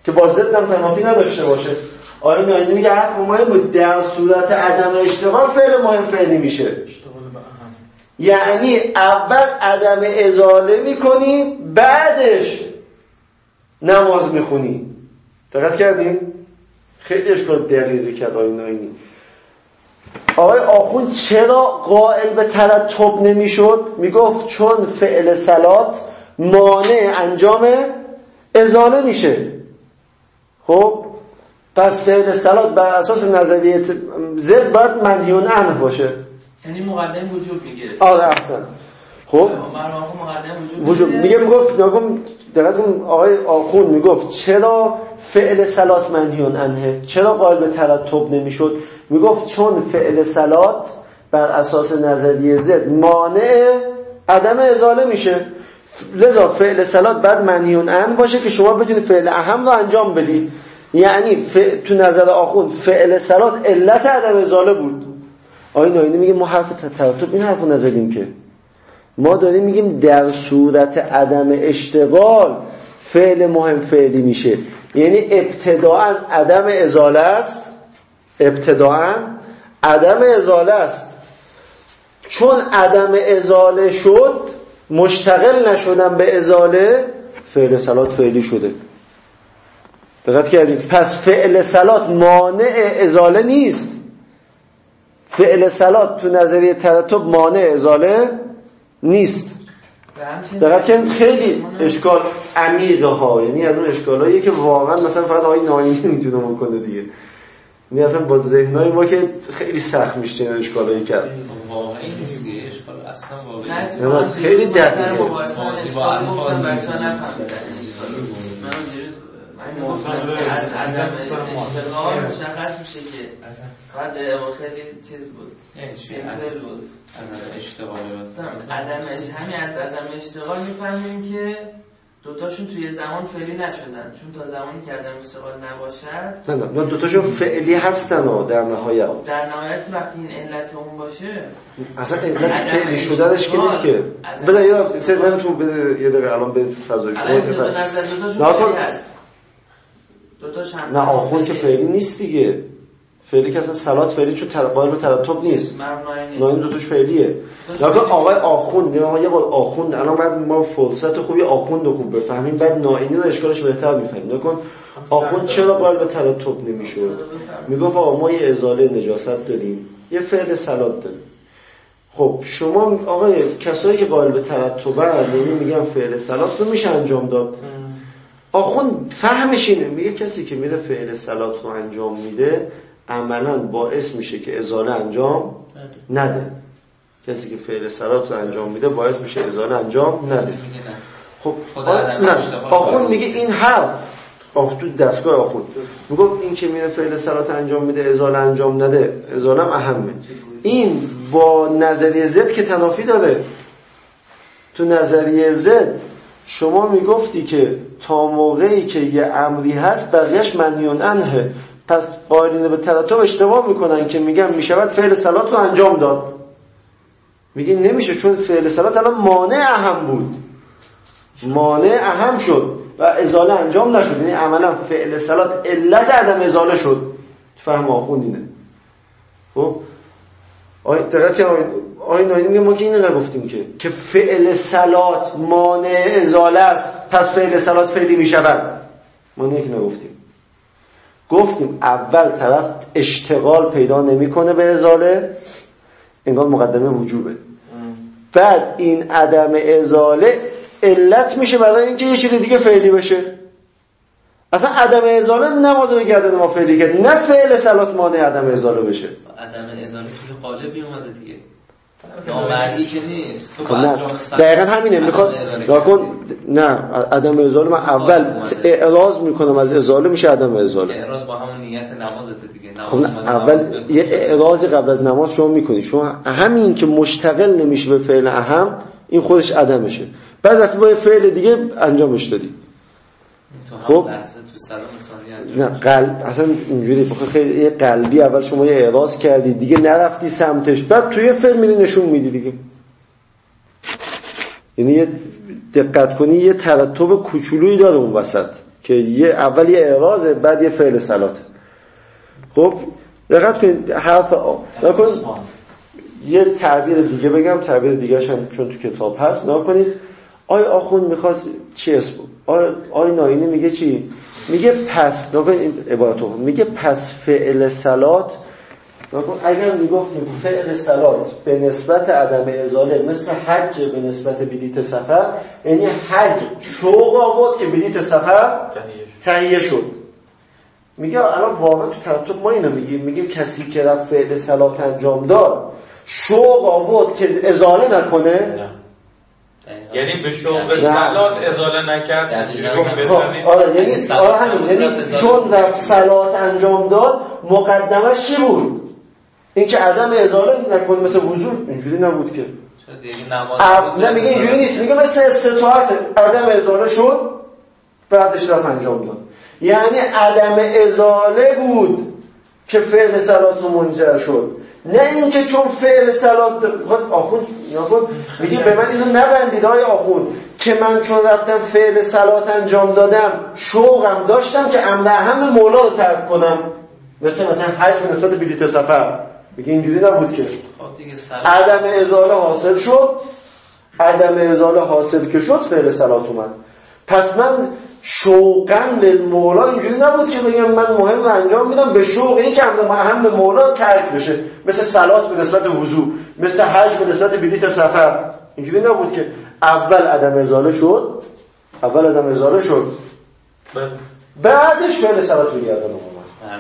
که با ضد هم تنافی نداشته باشه. آیه ناینی میگه حرف مهم بود در صورت عدم اشتغال فعل مهم فعلی میشه. یعنی اول عدم ازاله میکنی بعدش نماز میخونی. دقت کردین؟ خیلی اشکال دقیقی کرد آیه ناینی. آقای آخوند چرا قائل به ترتب نمیشد؟ میگفت چون فعل صلات مانع انجام ازاله میشه. خب پس فعل صلات بر اساس نظریه ضد باید منهی عنه باشه. یعنی مقدم وجوب میگیره. آره احسن. خب مقدم وجوب میگه میگفت نگم دقیقاً آقای آخوند میگفت چرا فعل صلات منهی عنه؟ چرا قائل به ترتب نمیشد؟ میگفت چون فعل صلات بر اساس نظریه ضد مانع عدم ازاله میشه، لذا فعل صلات بعد منهی عنه باشه که شما بدون فعل اهم رو انجام بدی. یعنی ف... تو نظر آخوند فعل صلات علت عدم ازاله بود. آقای ناینی میگه ما حرف ترتب این حرفو نزدیم که، ما داریم میگیم در صورت عدم اشتغال فعل مهم فعلی میشه. یعنی ابتداعا عدم ازاله است، ابتداعا عدم ازاله است. چون عدم ازاله شد مشتغل نشدن به ازاله فعل صلات فعلی شده. دقت کردید؟ پس فعل صلات مانع ازاله نیست. فعل صلات تو نظریه ترتب مانع ازاله نیست. دقت کردید؟ خیلی اشکال عمیقه ها، یعنی از اون اشکالاییه که واقعا مثلا فقط آقای ناینی میتونه بکنه دیگه. یعنی اصلا با ذهنای ما که خیلی سخت میشه این اشکالایی کرد. واقعی نیست دیگه، اشکال اصلا واقعی نیست. خیلی دقیقه. با الفاظ نفهمیدن. من گفتم از عدم اشتغال مشخص میشه که بعد خیلی چیز بود، سیمپل بود. عدم اشتغال عدم همین از عدم اشتغال میفهمیم که دوتاشون توی زمان فعلی نشدن، چون تا زمانی که عدم اشتغال نباشد نه نه دوتاشون فعلی هستن و در نهایت در نهایت وقتی این علت اون باشه اصلا علت فعلی شدنش که نیست که. بذار یه سر نمیتون بده یه دقیقه الان به فضای شما به نظر دوتاشون فعلی هست. دوتاش هم نه آخوند که فعلی نیست دیگه. فعلی که اصلا صلات فعلی چون قائل به ترتب نیست. نه این دوتاش فعلیه. نگاه آقای آخوند، نه یه بار آخوند الان بعد ما فرصت خوبی آخوند رو خوب بفهمیم بعد ناینی رو اشکالش بهتر میفهمیم. نکن آخوند چرا قائل به ترتب نمیشد؟ میگفت آقا ما یه ازاله نجاست داریم، یه فعل صلات داریم. خب شما آقای کسایی که قائل به ترتبن یعنی میگن فعل صلات رو میشه انجام داد. آخوند فهمش اینه، میگه کسی که میره فعل صلات رو انجام میده عملاً باعث میشه که ازاله انجام نده. کسی که فعل صلات رو انجام میده باعث میشه ازاله انجام نده. خب نه آخوند میگه این حرف آخ تو دستگاه آخوند میگه این که میره فعل صلات انجام میده ازاله انجام نده، ازاله هم اهمه. این با نظریه ضد که تنافی داره. تو نظریه ضد شما میگفتی که تا موقعی که یه امری هست بقیهش منهی عنه، پس قائلین به ترتب اشتباه میکنن که میگن میشود فعل صلات رو انجام داد. میگی نمیشه چون فعل صلات الان مانع اهم بود، مانع اهم شد و ازاله انجام نشد. یعنی عملا فعل صلات علت عدم ازاله شد. فهم آخوند اینه. خب آی دقیقاً آی ناینی میگه ما که اینو نگفتیم که که فعل صلات مانع ازاله است پس فعل صلات فعلی میشود. ما اینو که نگفتیم. گفتیم اول طرف اشتغال پیدا نمیکنه به ازاله، انگار مقدمه وجوبه. بعد این عدم ازاله علت میشه برای اینکه یه چیز دیگه فعلی بشه. اصلا عدم ازاله نماز رو گردن ما فعلی کرد، نه فعل صلات مانع عدم ازاله بشه. عدم ازاله توی قالبی اومده دیگه، نامرئی که نیست. خب نه دقیقا همینه. میخواد راکن نه عدم ازاله من اول اعراض میکنم از ازاله میشه عدم ازاله. اعراض با همون نیت نمازته دیگه. خب نه اول یه اعراض قبل از نماز شما میکنی، شما همین که مشتغل نمیشه به فعل اهم این خودش عدمشه، بعد وقتی با یه فعل دیگه انجامش دادی. خب تو سلام ثانیه نه قلب اصلا اینجوری بخوای خیلی قلبی اول شما یه اعراض کردی دیگه نرفتی سمتش، بعد توی فعل میری نشون میدی دیگه. یعنی یه دقت کنی یه ترتب کوچولویی داره اون وسط، که یه اول یه اعراضه بعد یه فعل صلات. خب دقت کنید حرف نکن. یه تعبیر دیگه بگم، تعبیر دیگه‌ش هم چون تو کتاب هست نگاه کنید. آی آخوند میخواست چی اسم آی, آی ناینی میگه چی؟ میگه پس نگاه کنید عبارتو میگه پس فعل صلات نگاه کن اگر میگفتیم فعل صلات به نسبت عدم ازاله مثل حج به نسبت بلیت سفر، یعنی حج شوق آورد که بلیت سفر تهیه شد. میگه الان واقعا تو ترتیب ما اینو میگیم، میگیم کسی که رفت فعل صلات انجام داد شوق آورد که ازاله نکنه نه. یعنی به شوق صلات ازاله نکرد. آره یعنی آره همین، یعنی چون رفت صلات انجام داد مقدمش چی بود؟ این که عدم ازاله نکنه مثل وضو. اینجوری نبود که نه میگه اینجوری نیست، میگه مثل استطاعت عدم ازاله شد بعدش رفت انجام داد. یعنی عدم ازاله بود که فعل صلات منجر شد، نه اینکه چون فعل صلات خود آخوند میگه به من اینو نبندید های آخوند که من چون رفتم فعل صلات انجام دادم شوقم داشتم که امر اهم مولا رو ترک کنم، مثل مثلا حج به نسبت بلیت سفر. میگه اینجوری نبود که عدم ازاله حاصل شد، عدم ازاله حاصل که شد فعل صلات اومد. پس من شوقاً للمولا اینجوری نبود که بگم من مهم رو انجام میدم به شوق این که اهم مولا ترک بشه، مثل صلات به نسبت وضو، مثل حج به نسبت بلیت سفر. اینجوری نبود که اول عدم ازاله شد، اول عدم ازاله شد بعدش فعل صلات رو گردن اومد.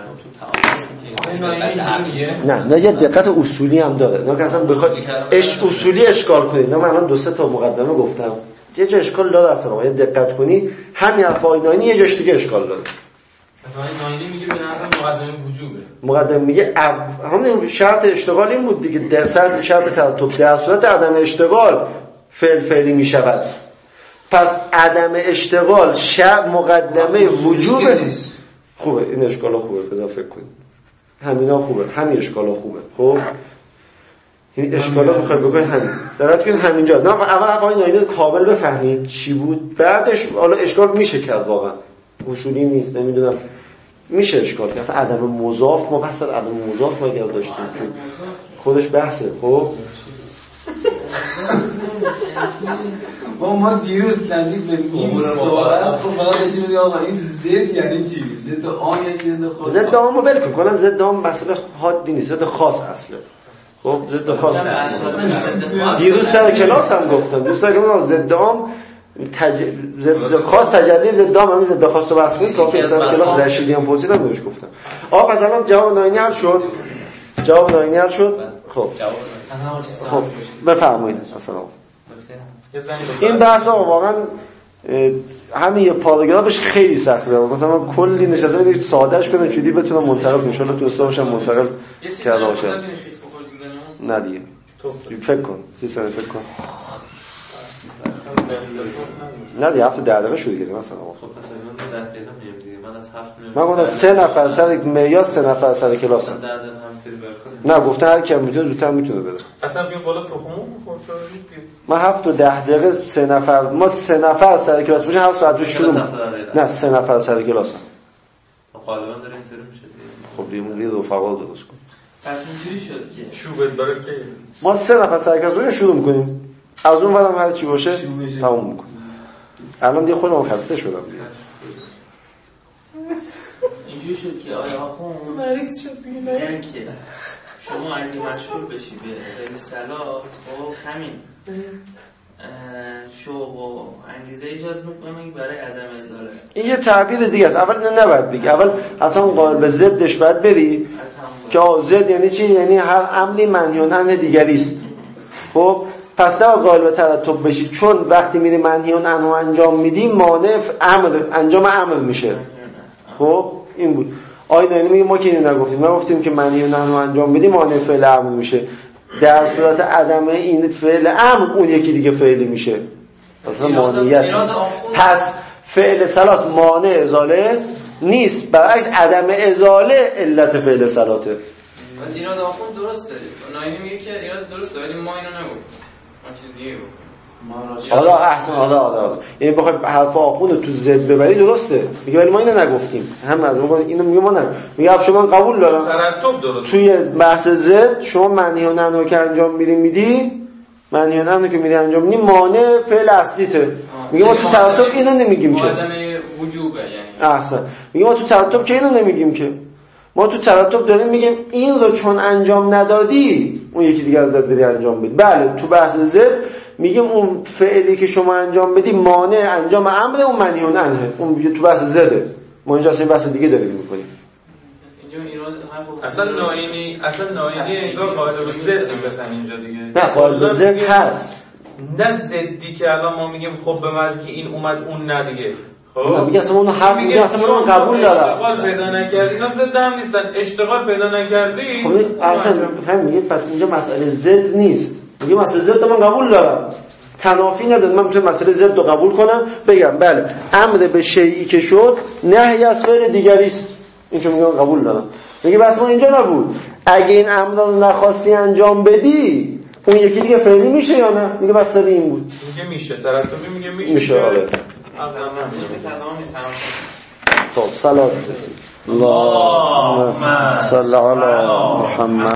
نه نه یه دقت اصولی هم داره، نه که اصلا بخواد اش اصولی اشکال کنید. نه من الان دو سه تا مقدمه گفتم یه جا اشکال داره، اصلا یه دقت کنی همین حرفای ناینی یه جاش دیگه اشکال داره. مثلا ناینی میگه به نظر مقدمه وجوبه، مقدمه میگه همون شرط اشتغال این بود دیگه، در صورت شرط ترتب در صورت عدم اشتغال فعل فعلی میشود. پس عدم اشتغال شرط مقدمه وجوبه. خوبه این اشکالا خوبه، بذار فکر کنید همینا خوبه، همین اشکالا خوبه. خب این اشکالا میخوای بگید همین درات کنید همینجا. نه اول آقای ناینی کامل بفهمید چی بود، بعدش حالا اشکال میشه کرد، واقعا اصولی نیست، نمیدونم میشه اشکال کرد. اصلا عدم مضاف ما بحث عدم مضاف ما گرد داشتیم که خودش بحثه. خب با ما دیروز نزدیک به نیم ساعت فقط داشتیم میگیم آقا این زد یعنی چی؟ زد عام یعنی زد خاص؟ زد عامو ول کن، کلا زد عام مسئله حادی نیست، زد خاص اصله. خب زد خاص دیروز سر کلاس هم گفتم، دوستا گفتم زد عام تج... زد خاص تجلی زد عام همین زد خاص رو بحث کنید کافیه. سر کلاس رشیدی هم پرسیدم بهش گفتم. آقا پس الان جواب ناینی حل شد، جواب ناینی حل شد. خب خب بفرمایید. اصلا این بحث ها واقعا همین یه پاراگرافش خیلی سخته، مثلا من کلی نشسته بودم سادهش کنم چودی بتونم منتقل کنم، ان شاء الله تو استادشم منتقل کرده باشه. نه دیگه فکر کن سی سال فکر کن نه دیگه هفت ده دقیقه شروع کردیم مثلا. خب پس از من ده دقیقه میام دیگه. من از هفت میام. من گفتم سه نفر سر معیار سه نفر سر کلاس. نه گفتن هر کی میتونه زودتر میتونه بره. اصلا بیا بالا تو همون خودت. ما هفت و ده دقیقه سه نفر، ما سه نفر سر کلاس باشیم هفت ساعت شروع. نه سه نفر سر کلاس. غالبا داره اینطوری میشه دیگه. خب دیگه رفقا درست کن. پس اینجوری شد که چوبت برای که ما سه نفر سر کلاس باشیم شروع می‌کنیم. از اون ورم هر چی باشه تموم می‌کنیم. الان دیگه خودم خسته شدم دیگه. اینجوری شد که آیا آخوند مریض شد دیگه. یعنی که شما اگه مشغول بشی به غیر صلات خب همین شوق و انگیزه ایجاد میکنه برای عدم ازاله. این یه تعبیر دیگه است. اول نه نباید بگی، اول اصلا قائل به ضدش باید بری که ضد یعنی چی؟ یعنی هر عملی منهی عنه دیگری است. خب پس نه قائل به ترتب بشی، چون وقتی میری منهی عنه انجام میدی مانع امر انجام امر میشه. خب این بود. آیه ناینی میگه ما که اینو نگفتیم، ما گفتیم که منهی عنه انجام میدی مانع فعل امر میشه. در صورت عدم این فعل امر اون یکی دیگه فعلی میشه، اصلا مانعیت. پس فعل صلات مانع ازاله نیست، برعکس عدم ازاله علت فعل صلاته. ولی ایراد آخوند درسته. ناینی میگه که ایراد درسته ولی ما اینو نگفتیم، ما چیز دیگه گفتیم. حالا احسن حالا حالا یعنی بخوای حرف آخوند تو زد ببری درسته میگه ولی ما اینو نگفتیم هم از ما اینو میگه ما نه میگه شما قبول دارم ترتب درست توی بحث زد شما معنی و نحو که انجام میدی میدی معنی و نحو که میدی انجام میدی مانع فعل اصلیته میگه ما تو ترتب اینو نمیگیم که عدم وجوبه یعنی احسن میگه ما تو ترتب که اینو نمیگیم که ما تو ترتب داریم میگیم این رو چون انجام ندادی اون یکی دیگه ازت بده انجام بدی. بله تو بحث زد میگیم اون فعلی که شما انجام بدی مانع انجام امر اون منهی عنه اون تو بحث زده ما اینجا اصلا بحث دیگه داریم میکنیم اصلا ناینی اصلا ناینی انگار قائل به زد نیست اصلا اینجا دیگه نه قائل به زد هست نه زدی که الان ما میگیم خب به معنی که این اومد اون نه دیگه خب میگه اصلا اون حرف میگه اصلا اون قبول داره اشتغال پیدا نکردی اینا زد هم نیستن اشتغال پیدا نکردی خب اصلا هم میگه پس اینجا مسئله زد نیست میگه مسئله زد من قبول دارم تنافی نداره من میتونم مسئله زد رو قبول کنم بگم بله امر به شیئی که شد نهی از فعل دیگری است این که میگم قبول دارم میگه بس ما اینجا نبود اگه این امر رو نخواستی انجام بدی اون یکی دیگه فعلی میشه یا نه میگه بس این بود میگه میشه ترتبی میگه میشه میشه آره خب صلوات اللهم صل علی محمد